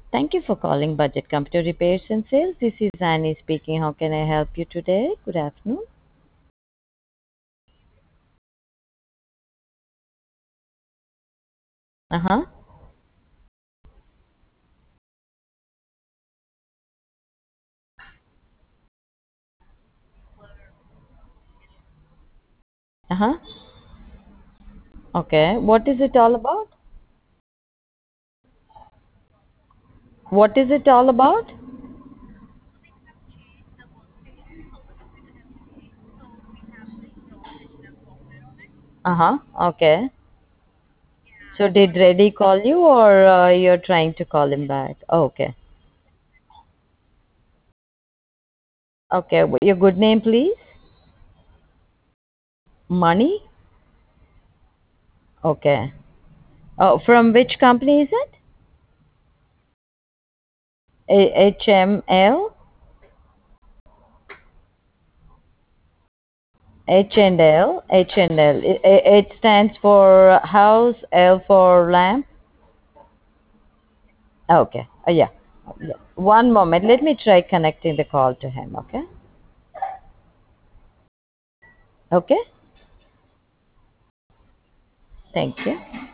Thank you for calling Budget Computer Repairs and Sales. This is Annie speaking. How can I help you today? Good afternoon. Uh-huh. Uh-huh. Okay. What is it all about? What is it all about? Uh-huh. Okay. So did Reddy call you or you're trying to call him back? Oh, okay. Okay. Your good name, please? Money? Okay. Oh, from which company is it? HML? H&L? H&L. It stands for house, L for lamp. Okay. Yeah. Yeah. One moment. Let me try connecting the call to him. Okay. Okay. Thank you.